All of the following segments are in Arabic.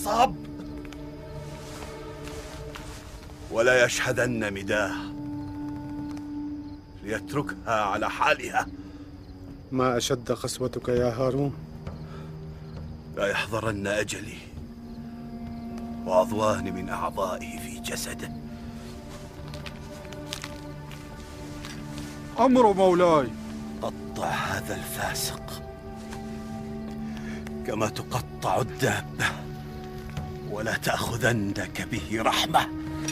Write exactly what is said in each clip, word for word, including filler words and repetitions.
النصاب، ولا يشهدن مداه ليتركها على حالها. ما أشد قسوتك يا هارون. لا يحضرن أجلي وعضوان من أعضائه في جسده. أمر مولاي. قطع هذا الفاسق كما تقطع الدابة، ولا تأخذنك به رحمة.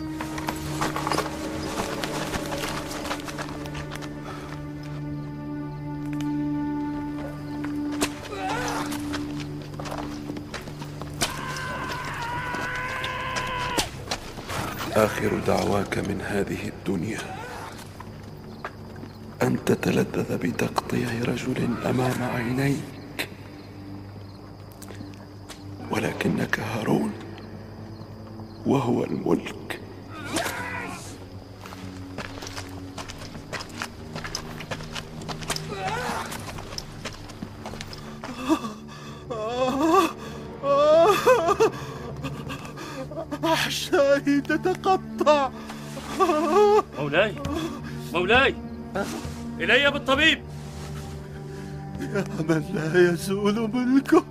آخر دعواك من هذه الدنيا أن تتلذذ بتقطيع رجل أمام عينيك، ولكنك هارون وهو الملك. أحشائي تتقطع. مولاي مولاي، إلي بالطبيب. يا من لا يزول ملكه،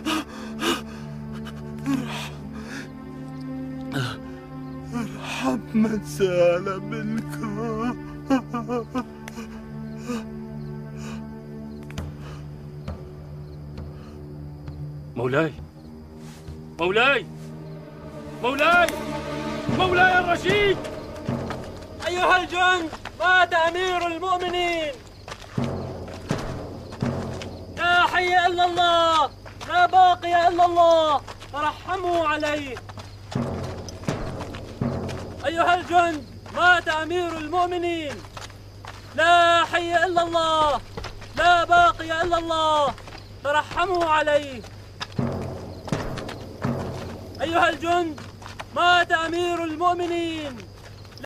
ارحم من زال ملكه. مولاي مولاي مولاي مولاي الرشيد. أيها الجند، مات أمير المؤمنين. لا حي إلا الله، لا باقي إلا الله، ترحموا عليه. أيها الجند، مات أمير المؤمنين. لا حي إلا الله، لا باقي إلا الله، ترحموا عليه. أيها الجند، مات أمير المؤمنين.